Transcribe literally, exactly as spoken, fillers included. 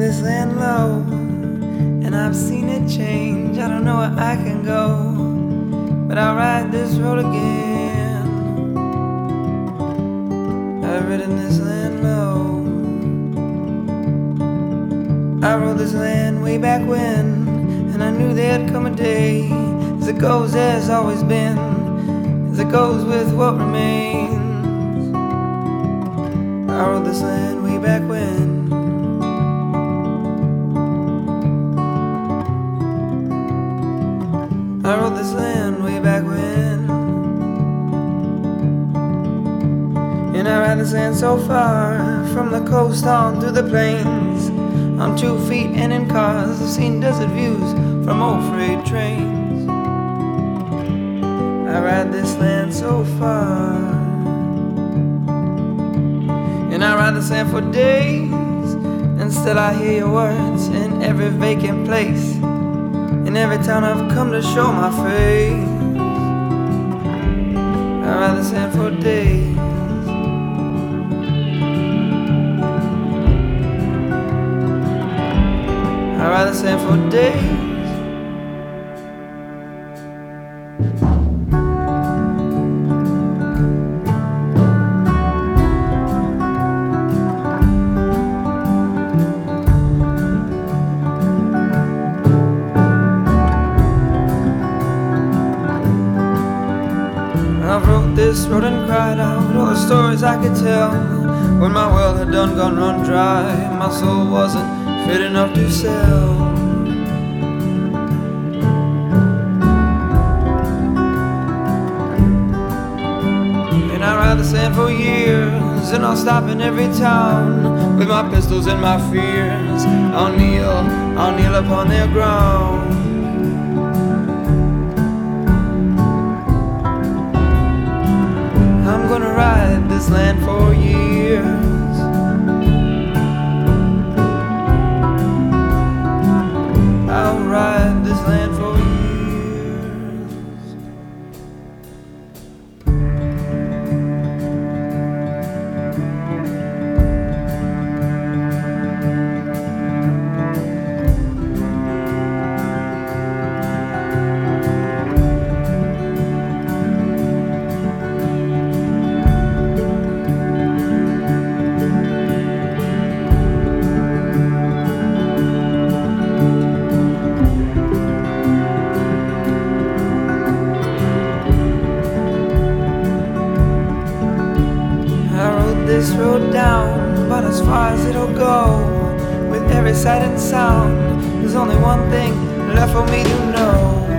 this land low, and I've seen it change. I don't know where I can go, but I'll ride this road again. I've ridden this land low. I rode this land way back when, and I knew there'd come a day. As it goes, there's always been, as it goes with what remains. I rode this land way back when. I rode this land way back when. And I ride this land so far, from the coast on through the plains, on two feet and in cars. I've seen desert views from old freight trains. I ride this land so far, and I ride this land for days, and still I hear your words in every vacant place, in every town I've come to show my face. I ride this land for days. I'd rather stand for days. I wrote this road and cried out all the stories I could tell. When my well had done gone run dry, my soul wasn't fit enough to sell. And I ride the sand for years, and I'll stop in every town with my pistols and my fears. I'll kneel, I'll kneel upon their ground. I'm gonna ride this land for years. I'll ride this land for years. This road down, but as far as it'll go, with every sight and sound, there's only one thing left for me to know.